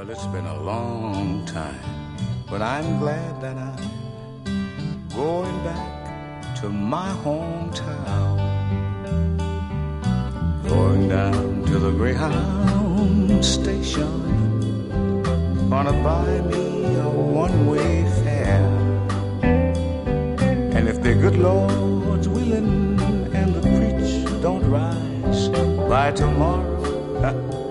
Well, it's been a long time, but I'm glad that I'm going back to my hometown. Going down to the Greyhound station, gonna buy me a one-way fare. And if the good Lord's willing and the creek don't rise by tomorrow,